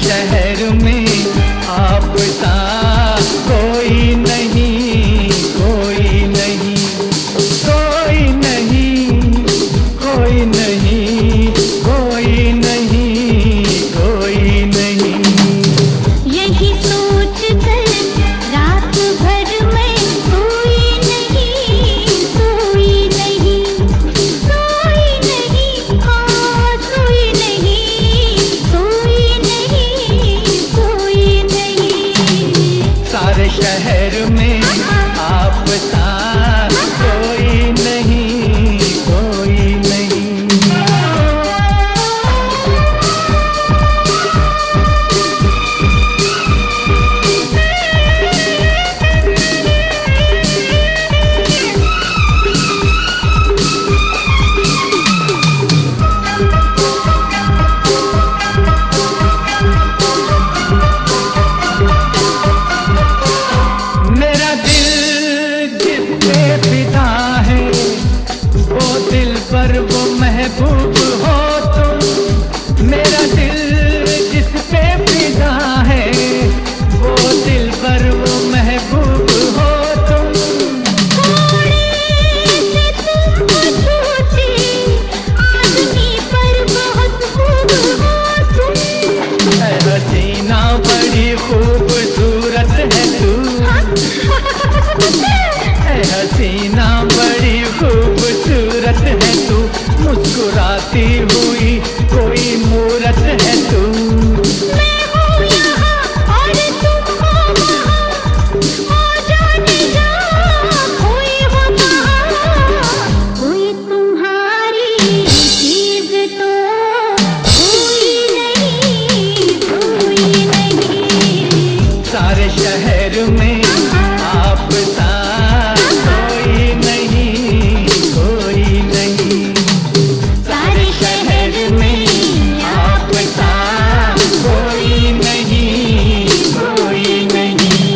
शहर में आप सा कोई नहीं, कोई नहीं, कोई नहीं, कोई नहीं, कोई नहीं, कोई नहीं। यही सोच कर रात भर मैं सोई नहीं, सोई नहीं, सोई नहीं, हाँ सोई नहीं, सोई नहीं, सोई नहीं। सारे शहर में आप सा कोई नहीं, कोई नहीं। मेरा दिल जिस पे फिदा है, वो दिल पर वो महबूब हो तुम। मेरा दिल जिस पे फिदा है, वो दिल पर वो महबूब हो तुम। थोड़े से तुमको छूते आदमी पर बहुत खूब हो तुम। ऐ हसीना बड़ी खूबसूरत है तू, ऐ हसीना बड़ी खूबसूरत है तू। मुस्कुराती हुई कोई मूरत है तू। मैं हूँ यहाँ और तुम हो वहाँ, हो जाने जहाँ कोई हो कहाँ। कोई तुम्हारी चीज़ तो कोई नहीं, कोई नहीं। सारे शहर में आप सा कोई नहीं, कोई नहीं। सारे शहर में आप सा कोई नहीं, कोई नहीं।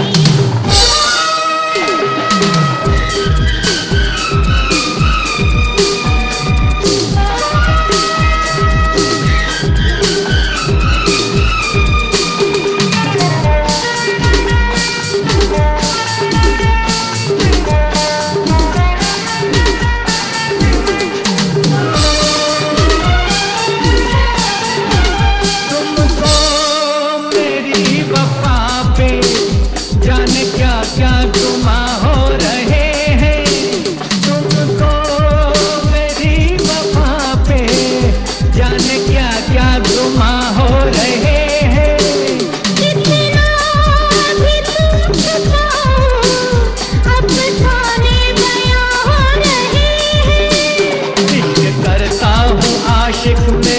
तुमको मेरी वफा पे जाने क्या क्या गुमा हो रहे हैं। तुमको मेरी वफा पे जाने क्या क्या गुमा हो रहे हैं। कितना भी तुम छुपाओ, अफसाने बयां हो रहे हैं। इश्क करता हूँ आशिक